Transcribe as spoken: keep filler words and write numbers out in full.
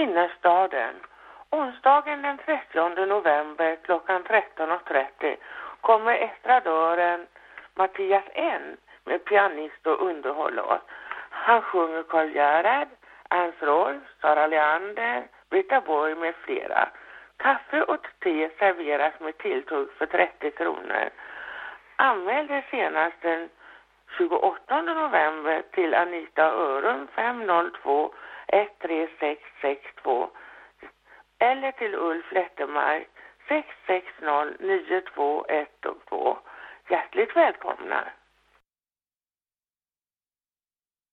Innerstaden. Onsdagen den trettionde november klockan tretton och trettio kommer estradören Mattias N med pianist och underhåll oss. Han sjunger Karl Gerhard, Ans Rolf, Sara Leander, Britta Borg med flera. Kaffe och te serveras med tilltugg för trettio kronor. Anmäl dig senast den tjugoåttonde november till Anita Örum fem noll två ett tre sex sex två eller till Ulf Lettemark sex sex noll nio två ett två. Hjärtligt välkomna!